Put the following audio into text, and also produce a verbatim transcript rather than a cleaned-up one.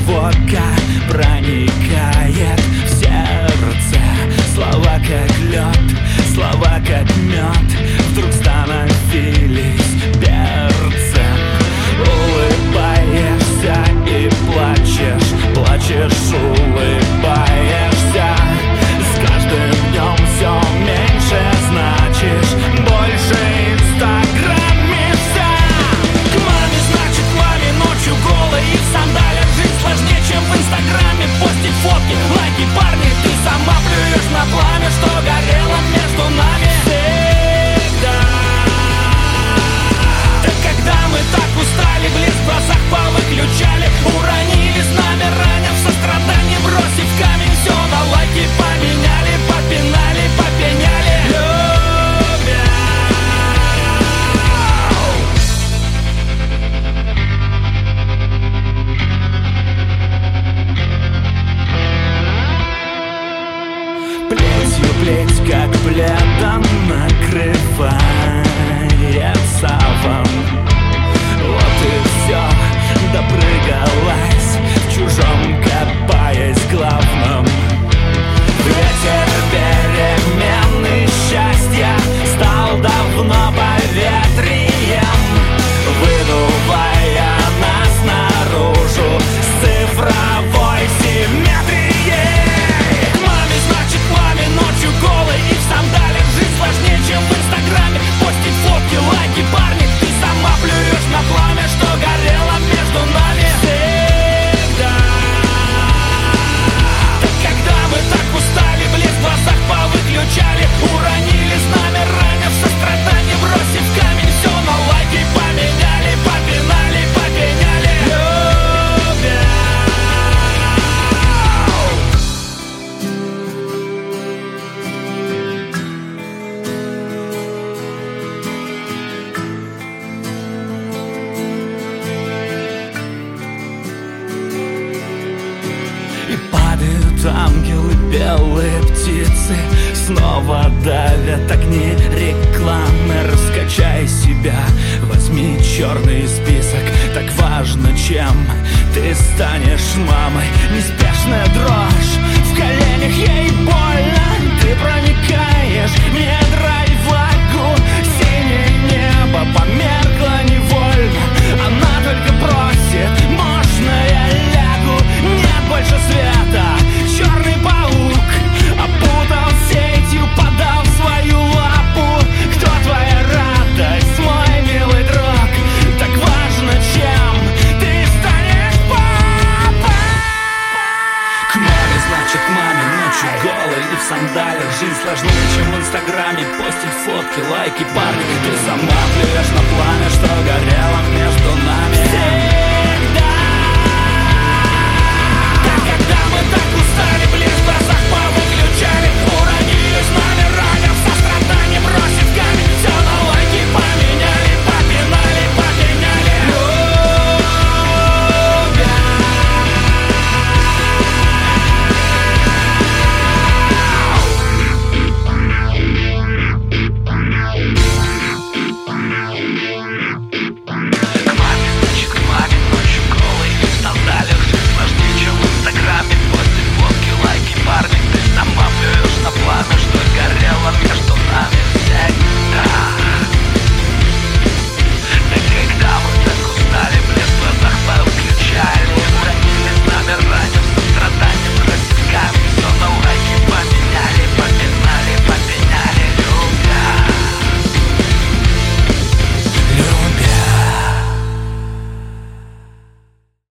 тревога проникает в сердце. Слова как лед, слова как мед вдруг становились перцем. Улыбаешься и плачешь, плачешь, улыбаешься. С каждым днем все меньше значишь, больше инстаграмишься. К маме, значит, к маме ночью голой и в сандалиях. Жить сложнее, чем в инстаграме постить фотки, лайки, парни. Ты сама плюешь на пламя, что горело между нами всегда. Да когда мы так устали, блеск в глазах повыключали, уронили знамя, раня в сострадании, бросив камень, все на лайки поменяли, попинали, попеняли. Любя. Плетью плеть, как пледом накрывает саван. Вот и все, допрыгалась, в чужом копаясь главном. Ветер перемены счастья стал давно поветрием, выдувая нас наружу с цифровой симметрией. К маме, значит, к маме ночью голой и в сандалиях. Жизнь сложнее, чем в инстаграме постить фотки, лайки, парни. Ты сама плюешь на пламя, что горело между нами всегда. Да когда мы так устали, блеск в глазах повыключали, уронили знамя, раня в сострадании, бросив камень, все на лайки поменяли, попинали, попеняли. Любя. И падают ангелы, белые птицы, снова давят огни рекламы. Раскачай себя, возьми черный список. Так важно, чем ты станешь мамой. Неспешная дрожь в коленях, ей больно. Ты проникаешь мне драйвагу. Синее небо померкло невольно. Она только просит, можно я лягу? Нет больше света, черный паук опутал сетью, подал свою лапу. Кто твоя радость, мой милый друг? Так важно, чем ты станешь папой. К маме, значит, к маме ночью голой и в сандалиях. Жизнь сложнее, чем в инстаграме постить фотки, лайки, парни. Ты сама плюешь на пламя, что горело между нами